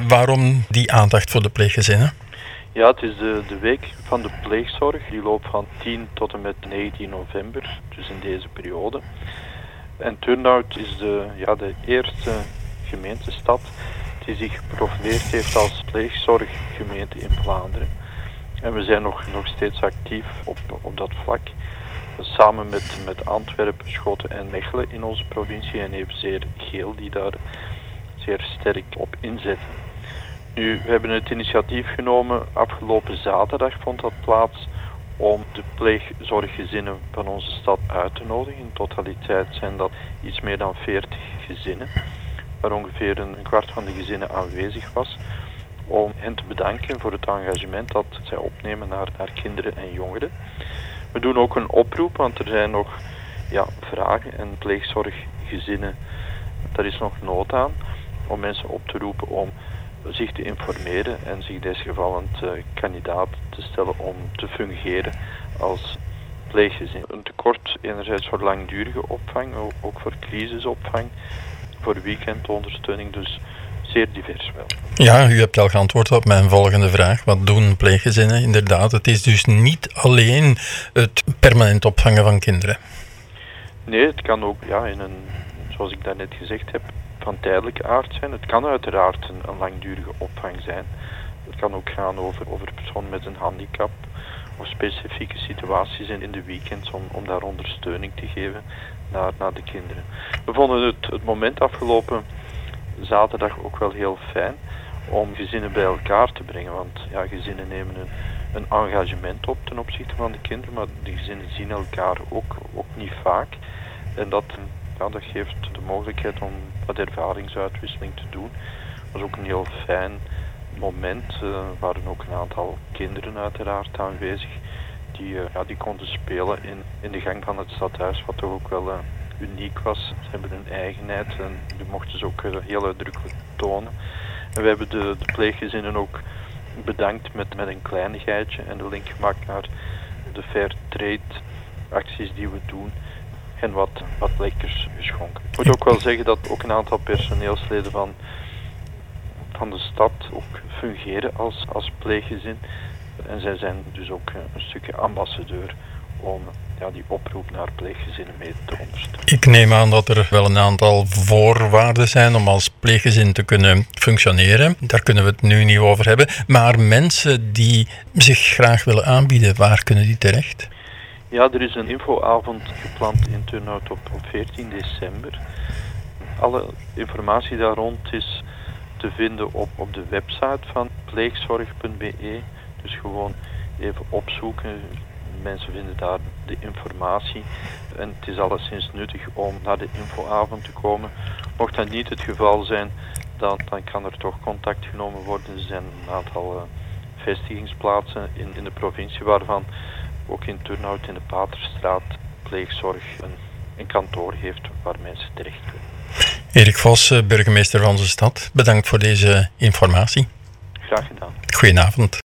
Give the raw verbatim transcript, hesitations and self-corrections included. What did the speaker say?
Waarom die aandacht voor de pleeggezinnen? Ja, het is de, de week van de pleegzorg. Die loopt van tien tot en met negentien november, dus in deze periode. En Turnhout is de, ja, de eerste gemeentestad die zich geprofileerd heeft als pleegzorggemeente in Vlaanderen. En we zijn nog, nog steeds actief op, op dat vlak. Samen met, met Antwerpen, Schoten en Mechelen in onze provincie en evenzeer Geel die daar zeer sterk op inzetten. Nu, we hebben het initiatief genomen, afgelopen zaterdag vond dat plaats, om de pleegzorggezinnen van onze stad uit te nodigen. In totaliteit zijn dat iets meer dan veertig gezinnen, waar ongeveer een kwart van de gezinnen aanwezig was, om hen te bedanken voor het engagement dat zij opnemen naar, naar kinderen en jongeren. We doen ook een oproep, want er zijn nog ja, vragen en pleegzorggezinnen, daar is nog nood aan, om mensen op te roepen om zich te informeren en zich desgevallend uh, kandidaat te stellen om te fungeren als pleeggezin. Een tekort enerzijds voor langdurige opvang, ook voor crisisopvang, voor weekendondersteuning, dus zeer divers wel. Ja, u hebt al geantwoord op mijn volgende vraag. Wat doen pleeggezinnen? Inderdaad, het is dus niet alleen het permanent opvangen van kinderen. Nee, het kan ook ja, in een, zoals ik daarnet gezegd heb, van tijdelijke aard zijn. Het kan uiteraard een, een langdurige opvang zijn. Het kan ook gaan over, over personen met een handicap of specifieke situaties in, in de weekends om, om daar ondersteuning te geven naar, naar de kinderen. We vonden het, het moment afgelopen zaterdag ook wel heel fijn om gezinnen bij elkaar te brengen, want ja, gezinnen nemen een, een engagement op ten opzichte van de kinderen, maar de gezinnen zien elkaar ook, ook niet vaak. En dat, ja, dat geeft de mogelijkheid om wat ervaringsuitwisseling te doen. Het was ook een heel fijn moment. Er uh, waren ook een aantal kinderen uiteraard aanwezig die, uh, ja, die konden spelen in, in de gang van het stadhuis, wat toch ook wel uh, uniek was. Ze hebben hun eigenheid en die mochten ze ook uh, heel uitdrukkelijk tonen. En we hebben de, de pleeggezinnen ook bedankt met, met een kleinigheidje en de link gemaakt naar de fair trade acties die we doen. En wat, wat lekkers geschonken. Ik moet ook wel zeggen dat ook een aantal personeelsleden van, van de stad ook fungeren als, als pleeggezin. En zij zijn dus ook een stukje ambassadeur om ja, die oproep naar pleeggezinnen mee te ondersteunen. Ik neem aan dat er wel een aantal voorwaarden zijn om als pleeggezin te kunnen functioneren. Daar kunnen we het nu niet over hebben. Maar mensen die zich graag willen aanbieden, waar kunnen die terecht? Ja, er is een infoavond gepland in Turnhout op, op veertien december. Alle informatie daar rond is te vinden op, op de website van pleegzorg punt b e. Dus gewoon even opzoeken. Mensen vinden daar de informatie. En het is alleszins nuttig om naar de infoavond te komen. Mocht dat niet het geval zijn, dan, dan kan er toch contact genomen worden. Er zijn een aantal uh, vestigingsplaatsen in, in de provincie waarvan ook in Turnhout in de Paterstraat pleegzorg een, een kantoor heeft waar mensen terecht kunnen. Erik Vos, burgemeester van onze stad, bedankt voor deze informatie. Graag gedaan. Goedenavond.